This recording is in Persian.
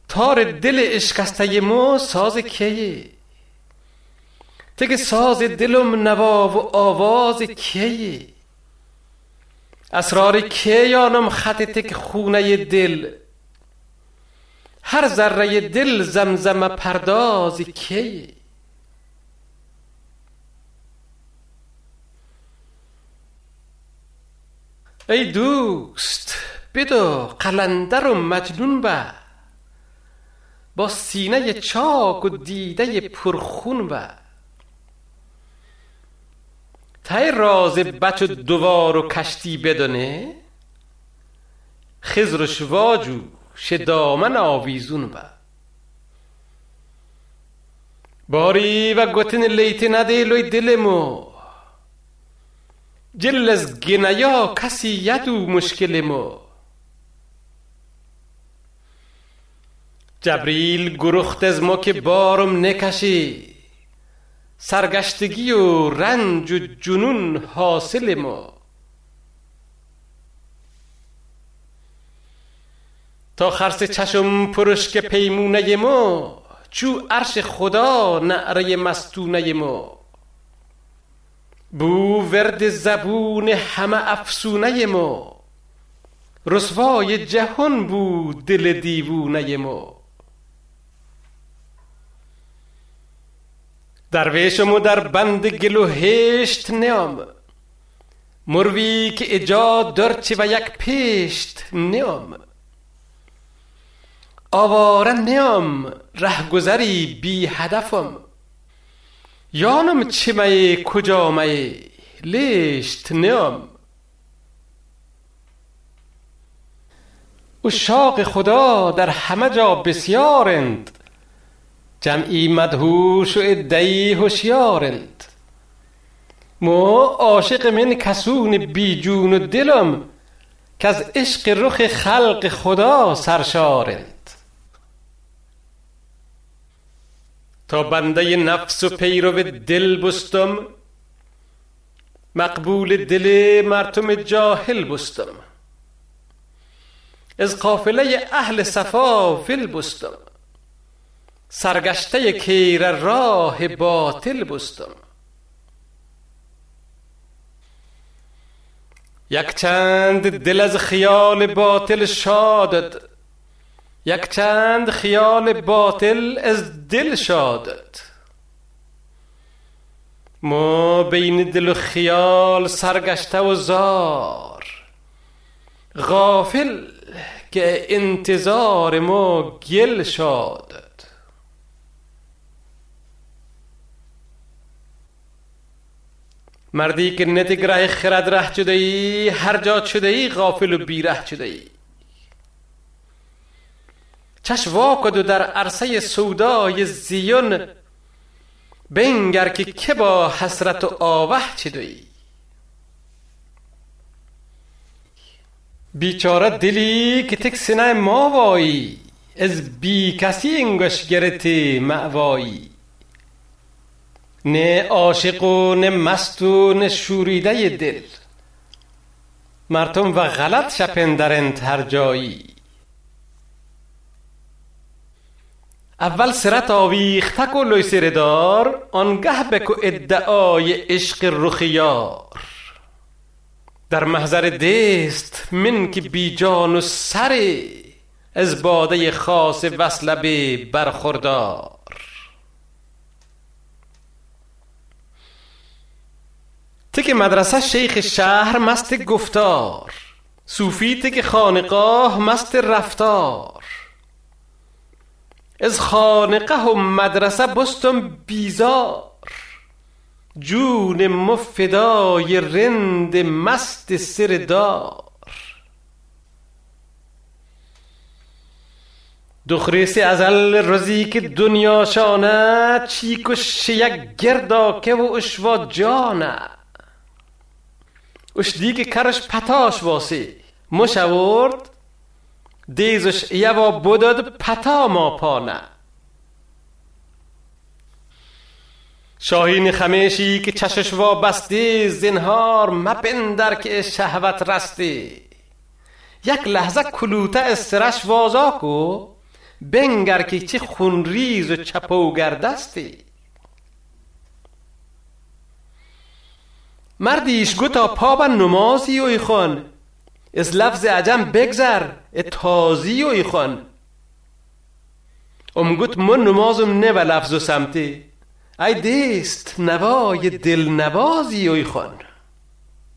تار دل اشکسته مو ساز کیه؟ تک ساز دلم نوا و آواز کیه؟ اسرار کی یانم خط تک خونه دل، هر ذره دل زمزمه پرداز کیه؟ ای دوست بدو قلندر و مجنون با سینه چاک و دیده پرخون تای راز بچ و دوار و کشتی بدونه، خضر و شواجو شدامن آویزون باری و گوتن لیتی ندیلوی دلمو، جل از گنایا کسی یدو مشکلمو. جبریل گرخت از ما که بارم نکشی، سرگشتگی و رنج و جنون حاصل ما. تا خرس چشم پرشک پیمونه ما، چو عرش خدا نعره مستونه ما. بو ورد زبون همه افسونه ما، رسوای جهان بود دل دیوونه ما. درویشمو در بند گل و هشت نیام، مروی که ایجاد درچی و یک پیشت نیام. آواره نیام رهگذری بی هدفم، یانم چیمه کجامه لیشت نیام. عشاق خدا در همه جا بسیارند، جمعی مدهوش و عده‌ای هوشیارند. مو عاشق من کسون بی جون و دلم، که از عشق رخ خلق خدا سرشارند. تا بنده نفس و پیرو دل بستم، مقبول دل مردم جاهل بستم. از قافله اهل صفا فل بستم، سرگشته کیر راه باطل بستم. یک چند دل از خیال باطل شادد، یک چند خیال باطل از دل شادد. ما بین دل و خیال سرگشته و زار، غافل که انتظار ما گل شادد. مردی که نتگره خرد ره شده ای، هر جا شده ای غافل و بیره شده ای. چشم واکد و در عرصه سودای زیون، بنگر که با حسرت و آوه شده ای. بیچاره دلی که تک سینه ما وایی، از بی کسی انگش گرتی معوایی. نه عاشق و نه مست و نه شوریده دل، مردم و غلط شپندرند هر جایی. اول سرت آویخته کو لوی سردار، آنگه بکو ادعای عشق رخ یار. در محضر دست من که بی جان و سر، از باده خاص وصل به برخوردار. تک مدرسه شیخ شهر مست گفتار، صوفی تک خانقاه مست رفتار. از خانقه و مدرسه بستم بیزار، جون مفدای رند مست سردار. دخریسی ازل روزی که دنیا شانه، چیک و شیک گرداکه و اشوا جانه. اش دیگه کرش پتاش واسی مشورد، دیزش یوا بودد پتا ما پانه. شاهین خمیشی که چشش وابستی، زنهار مپندر که شهوت رستی. یک لحظه کلوته از سرش وازا کو، بنگر که چه خونریز و چپوگردستی. مردیش گوتا پا بر نمازی اوی خون، از لفظ عجم بگذر تازی اوی خون. گوت من نمازم نه و لفظ و سمتی، ای دیست نوای دل نوازی اوی خون.